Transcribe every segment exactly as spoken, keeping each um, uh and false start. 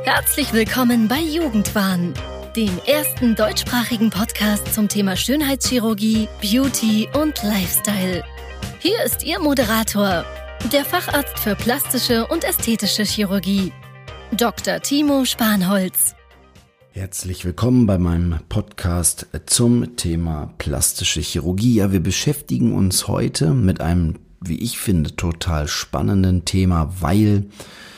Herzlich willkommen bei Jugendwahn, dem ersten deutschsprachigen Podcast zum Thema Schönheitschirurgie, Beauty und Lifestyle. Hier ist Ihr Moderator, der Facharzt für plastische und ästhetische Chirurgie, Doktor Timo Spanholz. Herzlich willkommen bei meinem Podcast zum Thema plastische Chirurgie. Ja, wir beschäftigen uns heute mit einem, wie ich finde, total spannenden Thema, weil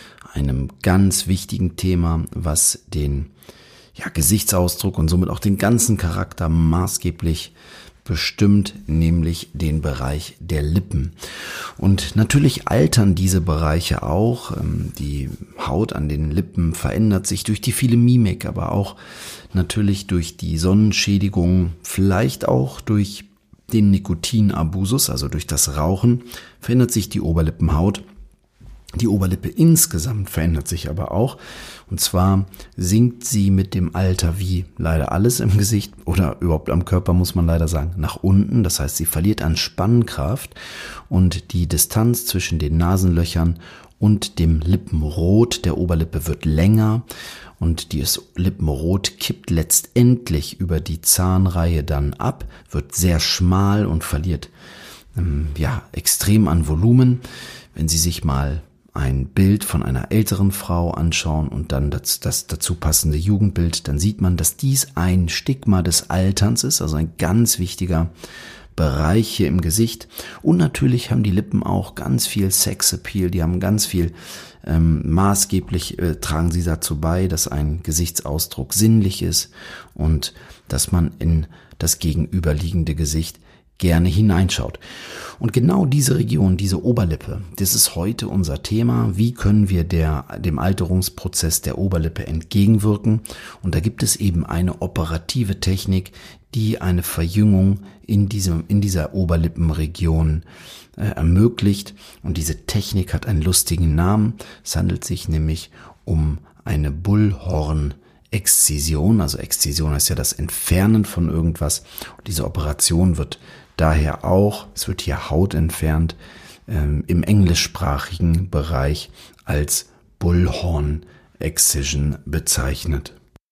einem ganz wichtigen Thema, was den ja, Gesichtsausdruck und somit auch den ganzen Charakter maßgeblich bestimmt, nämlich den Bereich der Lippen. Und natürlich altern diese Bereiche auch. Die Haut an den Lippen verändert sich durch die viele Mimik, aber auch natürlich durch die Sonnenschädigung, vielleicht auch durch den Nikotinabusus, also durch das Rauchen, verändert sich die Oberlippenhaut. Die Oberlippe insgesamt verändert sich aber auch, und zwar sinkt sie mit dem Alter, wie leider alles im Gesicht oder überhaupt am Körper, muss man leider sagen, nach unten. Das heißt, sie verliert an Spannkraft und die Distanz zwischen den Nasenlöchern und dem Lippenrot der Oberlippe wird länger und dieses Lippenrot kippt letztendlich über die Zahnreihe dann ab, wird sehr schmal und verliert ähm, ja extrem an Volumen. Wenn Sie sich mal ein Bild von einer älteren Frau anschauen und dann das, das dazu passende Jugendbild, dann sieht man, dass dies ein Stigma des Alterns ist, also ein ganz wichtiger Bereich hier im Gesicht. Und natürlich haben die Lippen auch ganz viel Sexappeal, die haben ganz viel ähm, maßgeblich äh, tragen sie dazu bei, dass ein Gesichtsausdruck sinnlich ist und dass man in das gegenüberliegende Gesicht gerne hineinschaut. Und genau diese Region, diese Oberlippe, das ist heute unser Thema. Wie können wir der, dem Alterungsprozess der Oberlippe entgegenwirken? Und da gibt es eben eine operative Technik, die eine Verjüngung in diesem, in dieser Oberlippenregion äh, ermöglicht. Und diese Technik hat einen lustigen Namen. Es handelt sich nämlich um eine Bullhorn Exzision, also Exzision heißt ja das Entfernen von irgendwas. Und diese Operation wird daher auch, es wird hier Haut entfernt, ähm, im englischsprachigen Bereich als Bullhorn Excision bezeichnet.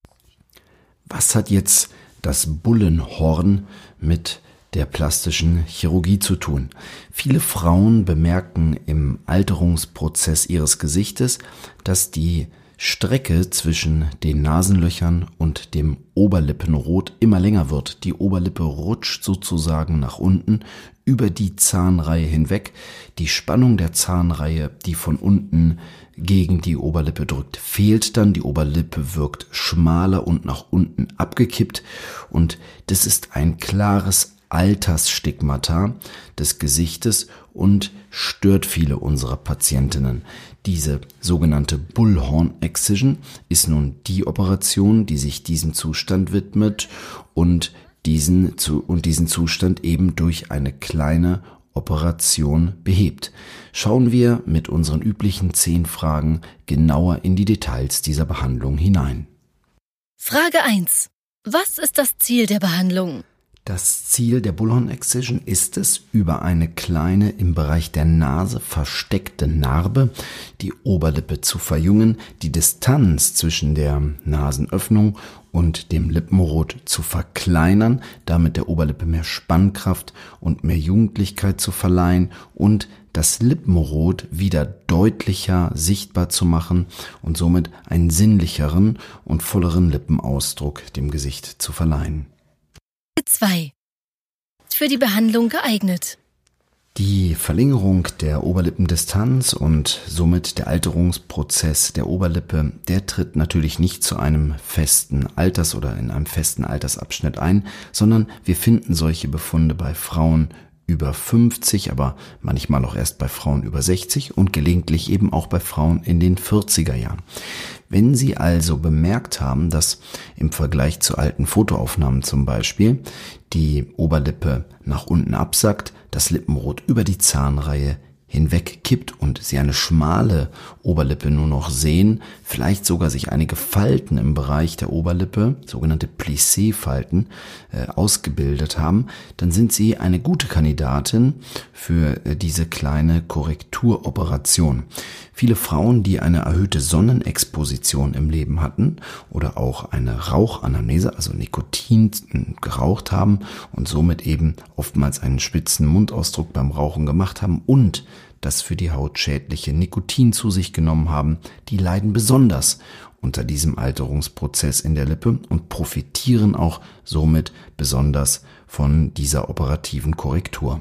Was hat jetzt das Bullenhorn mit der plastischen Chirurgie zu tun? Viele Frauen bemerken im Alterungsprozess ihres Gesichtes, dass die Strecke zwischen den Nasenlöchern und dem Oberlippenrot immer länger wird. Die Oberlippe rutscht sozusagen nach unten über die Zahnreihe hinweg. Die Spannung der Zahnreihe, die von unten gegen die Oberlippe drückt, fehlt dann. Die Oberlippe wirkt schmaler und nach unten abgekippt. Und das ist ein klares Altersstigmata des Gesichtes und stört viele unserer Patientinnen. Diese sogenannte Bullhorn Excision ist nun die Operation, die sich diesem Zustand widmet und diesen, und diesen Zustand eben durch eine kleine Operation behebt. Schauen wir mit unseren üblichen zehn Fragen genauer in die Details dieser Behandlung hinein. Frage eins. Was ist das Ziel der Behandlung? Das Ziel der Bullhorn Excision ist es, über eine kleine, im Bereich der Nase versteckte Narbe die Oberlippe zu verjüngen, die Distanz zwischen der Nasenöffnung und dem Lippenrot zu verkleinern, damit der Oberlippe mehr Spannkraft und mehr Jugendlichkeit zu verleihen und das Lippenrot wieder deutlicher sichtbar zu machen und somit einen sinnlicheren und volleren Lippenausdruck dem Gesicht zu verleihen. zwei. Für die Behandlung geeignet. Die Verlängerung der Oberlippendistanz und somit der Alterungsprozess der Oberlippe, der tritt natürlich nicht zu einem festen Alters- oder in einem festen Altersabschnitt ein, sondern wir finden solche Befunde bei Frauen über fünfzig, aber manchmal auch erst bei Frauen über sechzig und gelegentlich eben auch bei Frauen in den vierziger Jahren. Wenn Sie also bemerkt haben, dass im Vergleich zu alten Fotoaufnahmen zum Beispiel die Oberlippe nach unten absackt, das Lippenrot über die Zahnreihe hinweg kippt und Sie eine schmale Oberlippe nur noch sehen, vielleicht sogar sich einige Falten im Bereich der Oberlippe, sogenannte Plissé-Falten, äh, ausgebildet haben, dann sind Sie eine gute Kandidatin für äh, diese kleine Korrekturoperation. Viele Frauen, die eine erhöhte Sonnenexposition im Leben hatten oder auch eine Rauchanamnese, also Nikotin geraucht haben und somit eben oftmals einen spitzen Mundausdruck beim Rauchen gemacht haben und das für die Haut schädliche Nikotin zu sich genommen haben, die leiden besonders unter diesem Alterungsprozess in der Lippe und profitieren auch somit besonders von dieser operativen Korrektur.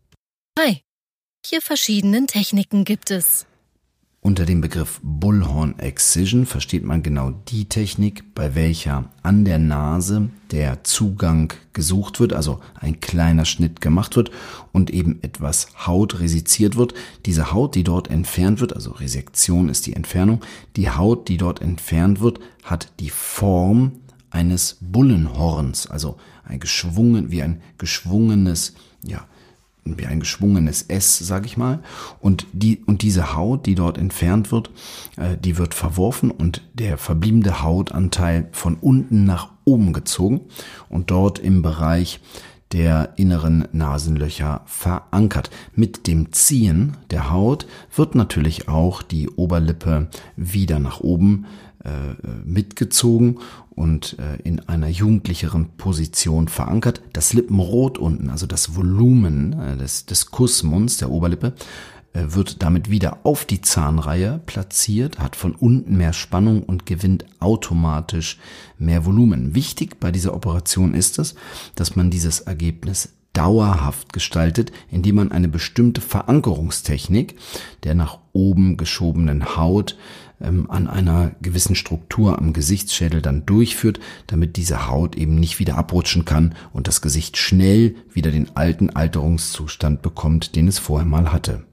Hi, welche verschiedenen Techniken gibt es? Unter dem Begriff Bullhorn Excision versteht man genau die Technik, bei welcher an der Nase der Zugang gesucht wird, also ein kleiner Schnitt gemacht wird und eben etwas Haut resiziert wird. Diese Haut, die dort entfernt wird, also Resektion ist die Entfernung, die Haut, die dort entfernt wird, hat die Form eines Bullenhorns, also ein geschwungen, wie ein geschwungenes, ja, wie ein geschwungenes S, sag ich mal. Und die und diese Haut, die dort entfernt wird, äh, die wird verworfen und der verbliebene Hautanteil von unten nach oben gezogen und dort im Bereich der inneren Nasenlöcher verankert. Mit dem Ziehen der Haut wird natürlich auch die Oberlippe wieder nach oben äh, mitgezogen und äh, in einer jugendlicheren Position verankert. Das Lippenrot unten, also das Volumen äh, des, des Kussmunds der Oberlippe, äh, wird damit wieder auf die Zahnreihe platziert, hat von unten mehr Spannung und gewinnt automatisch mehr Volumen. Wichtig bei dieser Operation ist es, dass man dieses Ergebnis dauerhaft gestaltet, indem man eine bestimmte Verankerungstechnik der nach oben geschobenen Haut ähm, an einer gewissen Struktur am Gesichtsschädel dann durchführt, damit diese Haut eben nicht wieder abrutschen kann und das Gesicht schnell wieder den alten Alterungszustand bekommt, den es vorher mal hatte.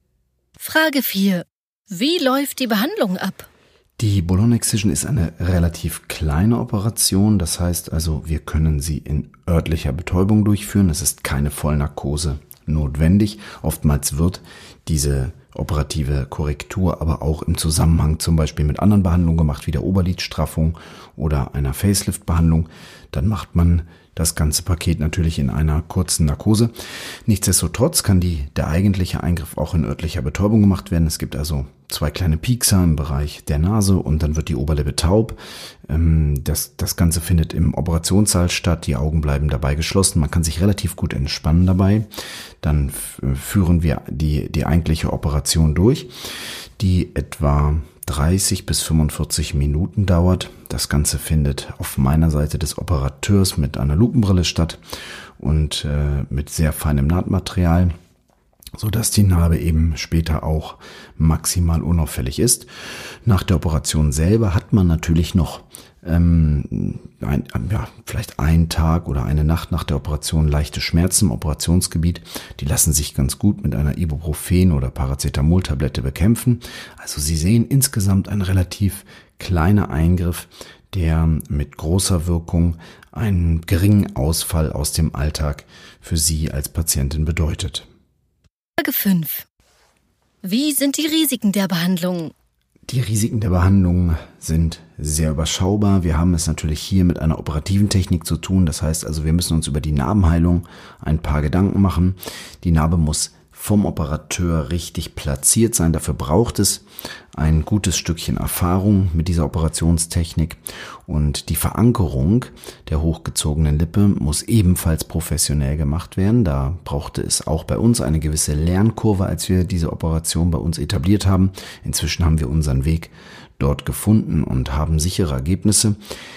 Frage vier. Wie läuft die Behandlung ab? Die Bullhorn Excision ist eine relativ kleine Operation, das heißt also, wir können sie in örtlicher Betäubung durchführen. Es ist keine Vollnarkose notwendig. Oftmals wird diese operative Korrektur aber auch im Zusammenhang zum Beispiel mit anderen Behandlungen gemacht, wie der Oberlidstraffung oder einer Facelift-Behandlung. Dann macht man das ganze Paket natürlich in einer kurzen Narkose. Nichtsdestotrotz kann die, der eigentliche Eingriff auch in örtlicher Betäubung gemacht werden. Es gibt also zwei kleine Piekser im Bereich der Nase und dann wird die Oberlippe taub. Das, das Ganze findet im Operationssaal statt. Die Augen bleiben dabei geschlossen. Man kann sich relativ gut entspannen dabei. Dann führen wir die, die eigentliche Operation durch, die etwa dreißig bis fünfundvierzig Minuten dauert. Das Ganze findet auf meiner Seite des Operateurs mit einer Lupenbrille statt und äh, mit sehr feinem Nahtmaterial, sodass die Narbe eben später auch maximal unauffällig ist. Nach der Operation selber hat man natürlich noch ähm, ein, ja, vielleicht einen Tag oder eine Nacht nach der Operation leichte Schmerzen im Operationsgebiet. Die lassen sich ganz gut mit einer Ibuprofen- oder Paracetamol-Tablette bekämpfen. Also Sie sehen insgesamt ein relativ kleiner Eingriff, der mit großer Wirkung einen geringen Ausfall aus dem Alltag für Sie als Patientin bedeutet. Frage fünf. Wie sind die Risiken der Behandlung? Die Risiken der Behandlung sind sehr überschaubar. Wir haben es natürlich hier mit einer operativen Technik zu tun. Das heißt also, wir müssen uns über die Narbenheilung ein paar Gedanken machen. Die Narbe muss vom Operateur richtig platziert sein. Dafür braucht es ein gutes Stückchen Erfahrung mit dieser Operationstechnik und die Verankerung der hochgezogenen Lippe muss ebenfalls professionell gemacht werden. Da brauchte es auch bei uns eine gewisse Lernkurve, als wir diese Operation bei uns etabliert haben. Inzwischen haben wir unseren Weg dort gefunden und haben sichere Ergebnisse,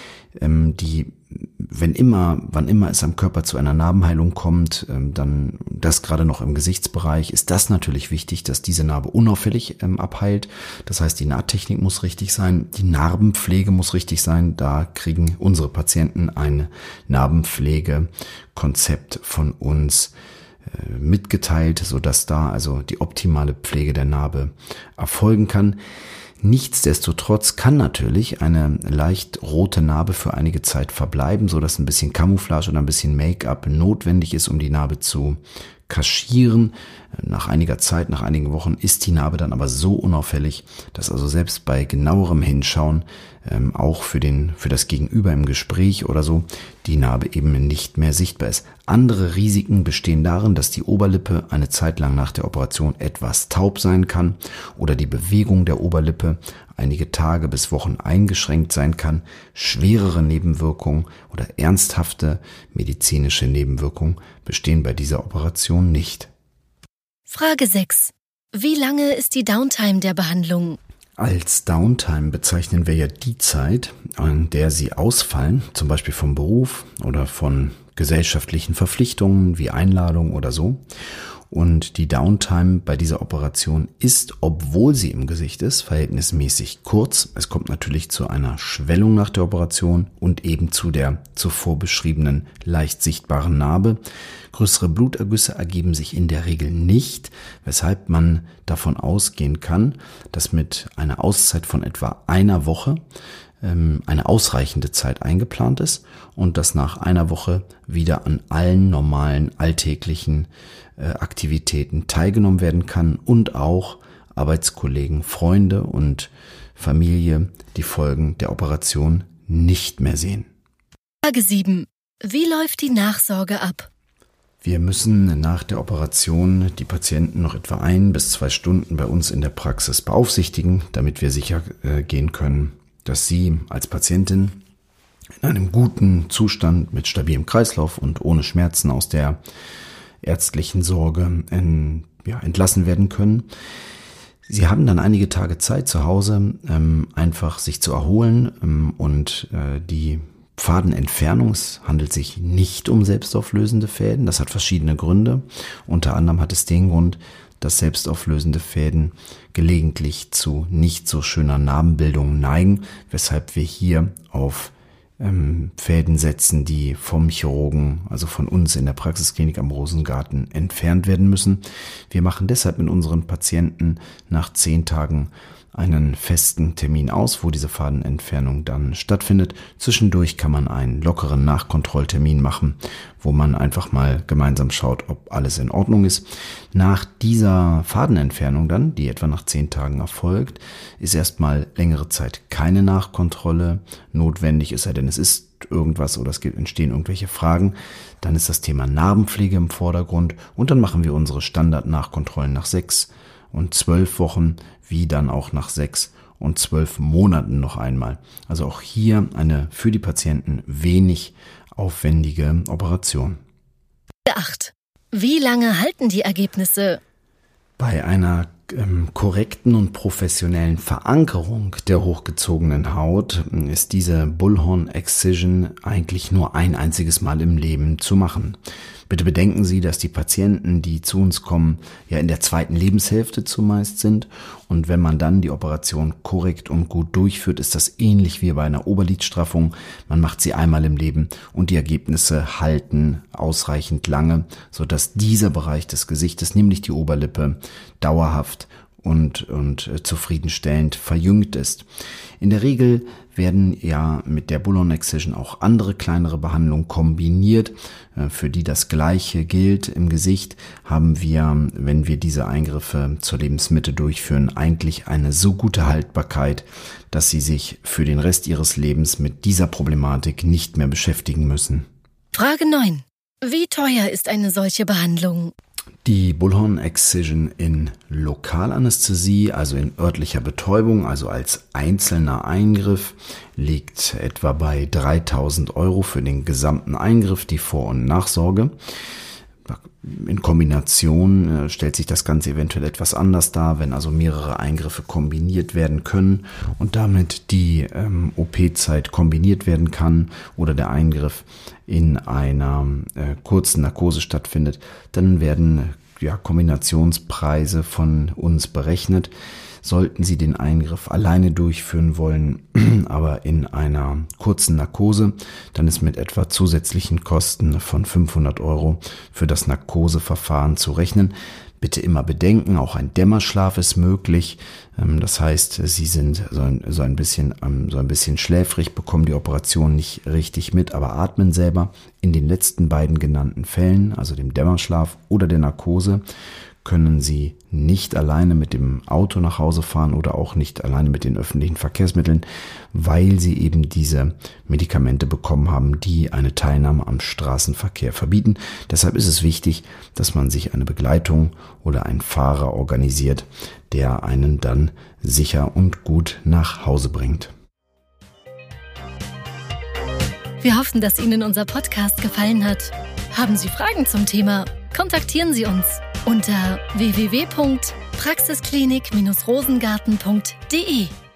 die, wenn immer, wann immer es am Körper zu einer Narbenheilung kommt, dann das gerade noch im Gesichtsbereich, ist das natürlich wichtig, dass diese Narbe unauffällig ähm, abheilt. Das heißt, die Nahttechnik muss richtig sein, die Narbenpflege muss richtig sein. Da kriegen unsere Patienten ein Narbenpflegekonzept von uns äh, mitgeteilt, sodass da also die optimale Pflege der Narbe erfolgen kann. Nichtsdestotrotz kann natürlich eine leicht rote Narbe für einige Zeit verbleiben, so dass ein bisschen Camouflage oder ein bisschen Make-up notwendig ist, um die Narbe zu kaschieren. Nach einiger Zeit, nach einigen Wochen ist die Narbe dann aber so unauffällig, dass also selbst bei genauerem Hinschauen, ähm, auch für den, für das Gegenüber im Gespräch oder so, die Narbe eben nicht mehr sichtbar ist. Andere Risiken bestehen darin, dass die Oberlippe eine Zeit lang nach der Operation etwas taub sein kann oder die Bewegung der Oberlippe einige Tage bis Wochen eingeschränkt sein kann. Schwerere Nebenwirkungen oder ernsthafte medizinische Nebenwirkungen bestehen bei dieser Operation nicht. Frage sechs. Wie lange ist die Downtime der Behandlung? Als Downtime bezeichnen wir ja die Zeit, an der Sie ausfallen, zum Beispiel vom Beruf oder von gesellschaftlichen Verpflichtungen wie Einladungen oder so. Und die Downtime bei dieser Operation ist, obwohl sie im Gesicht ist, verhältnismäßig kurz. Es kommt natürlich zu einer Schwellung nach der Operation und eben zu der zuvor beschriebenen leicht sichtbaren Narbe. Größere Blutergüsse ergeben sich in der Regel nicht, weshalb man davon ausgehen kann, dass mit einer Auszeit von etwa einer Woche eine ausreichende Zeit eingeplant ist und dass nach einer Woche wieder an allen normalen alltäglichen äh, Aktivitäten teilgenommen werden kann und auch Arbeitskollegen, Freunde und Familie die Folgen der Operation nicht mehr sehen. Frage sieben. Wie läuft die Nachsorge ab? Wir müssen nach der Operation die Patienten noch etwa ein bis zwei Stunden bei uns in der Praxis beaufsichtigen, damit wir sicher äh, gehen können, dass Sie als Patientin in einem guten Zustand mit stabilem Kreislauf und ohne Schmerzen aus der ärztlichen Sorge in, ja, entlassen werden können. Sie haben dann einige Tage Zeit zu Hause, ähm, einfach sich zu erholen ähm, und äh, die Fadenentfernung, es handelt sich nicht um selbstauflösende Fäden, das hat verschiedene Gründe. Unter anderem hat es den Grund, dass selbstauflösende Fäden gelegentlich zu nicht so schöner Narbenbildung neigen, weshalb wir hier auf ähm, Fäden setzen, die vom Chirurgen, also von uns in der Praxisklinik am Rosengarten, entfernt werden müssen. Wir machen deshalb mit unseren Patienten nach zehn Tagen einen festen Termin aus, wo diese Fadenentfernung dann stattfindet. Zwischendurch kann man einen lockeren Nachkontrolltermin machen, wo man einfach mal gemeinsam schaut, ob alles in Ordnung ist. Nach dieser Fadenentfernung dann, die etwa nach zehn Tagen erfolgt, ist erstmal längere Zeit keine Nachkontrolle notwendig, es sei denn, es ist irgendwas oder es entstehen irgendwelche Fragen. Dann ist das Thema Narbenpflege im Vordergrund und dann machen wir unsere Standard-Nachkontrollen nach sechs und zwölf Wochen, wie dann auch nach sechs und zwölf Monaten noch einmal. Also auch hier eine für die Patienten wenig aufwendige Operation. acht. Wie lange halten die Ergebnisse? Bei einer ähm, korrekten und professionellen Verankerung der hochgezogenen Haut ist diese Bullhorn Excision eigentlich nur ein einziges Mal im Leben zu machen. Bitte bedenken Sie, dass die Patienten, die zu uns kommen, ja in der zweiten Lebenshälfte zumeist sind. Und wenn man dann die Operation korrekt und gut durchführt, ist das ähnlich wie bei einer Oberlidstraffung. Man macht sie einmal im Leben und die Ergebnisse halten ausreichend lange, sodass dieser Bereich des Gesichtes, nämlich die Oberlippe, dauerhaft und, und äh, zufriedenstellend verjüngt ist. In der Regel werden ja mit der Bullhorn Excision auch andere kleinere Behandlungen kombiniert, äh, für die das Gleiche gilt. Im Gesicht haben wir, wenn wir diese Eingriffe zur Lebensmitte durchführen, eigentlich eine so gute Haltbarkeit, dass Sie sich für den Rest Ihres Lebens mit dieser Problematik nicht mehr beschäftigen müssen. Frage neun. Wie teuer ist eine solche Behandlung? Die Bullhorn Excision in Lokalanästhesie, also in örtlicher Betäubung, also als einzelner Eingriff, liegt etwa bei dreitausend Euro für den gesamten Eingriff, die Vor- und Nachsorge. In Kombination äh, stellt sich das Ganze eventuell etwas anders dar, wenn also mehrere Eingriffe kombiniert werden können und damit die ähm, O P-Zeit kombiniert werden kann oder der Eingriff in einer äh, kurzen Narkose stattfindet, dann werden ja Kombinationspreise von uns berechnet. Sollten Sie den Eingriff alleine durchführen wollen, aber in einer kurzen Narkose, dann ist mit etwa zusätzlichen Kosten von fünfhundert Euro für das Narkoseverfahren zu rechnen. Bitte immer bedenken, auch ein Dämmerschlaf ist möglich. Das heißt, Sie sind so ein, so ein bisschen, so ein bisschen schläfrig, bekommen die Operation nicht richtig mit, aber atmen selber. In den letzten beiden genannten Fällen, also dem Dämmerschlaf oder der Narkose, können Sie nicht alleine mit dem Auto nach Hause fahren oder auch nicht alleine mit den öffentlichen Verkehrsmitteln, weil Sie eben diese Medikamente bekommen haben, die eine Teilnahme am Straßenverkehr verbieten. Deshalb ist es wichtig, dass man sich eine Begleitung oder einen Fahrer organisiert, der einen dann sicher und gut nach Hause bringt. Wir hoffen, dass Ihnen unser Podcast gefallen hat. Haben Sie Fragen zum Thema? Kontaktieren Sie uns unter w w w punkt praxisklinik Bindestrich rosengarten punkt d e.